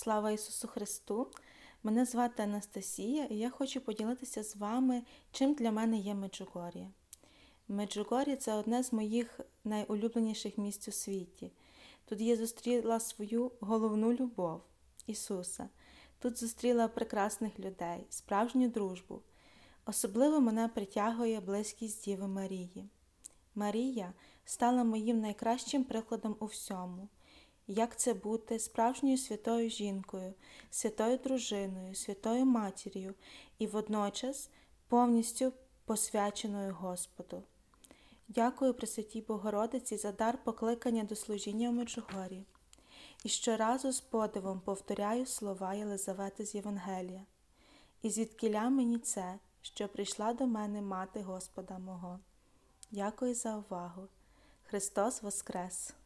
Слава Ісусу Христу! Мене звати Анастасія, і я хочу поділитися з вами, чим для мене є Меджугор'я. Меджугор'я – це одне з моїх найулюбленіших місць у світі. Тут я зустріла свою головну любов – Ісуса. Тут зустріла прекрасних людей, справжню дружбу. Особливо мене притягує близькість Діви Марії. Марія стала моїм найкращим прикладом у всьому. Як це бути справжньою святою жінкою, святою дружиною, святою матір'ю і водночас повністю посвяченою Господу. Дякую Пресвятій Богородиці за дар покликання до служіння у Меджугор'ї. І щоразу з подивом повторяю слова Єлизавети з Євангелія. «І звідкіля мені це, що прийшла до мене мати Господа мого». Дякую за увагу. Христос Воскрес!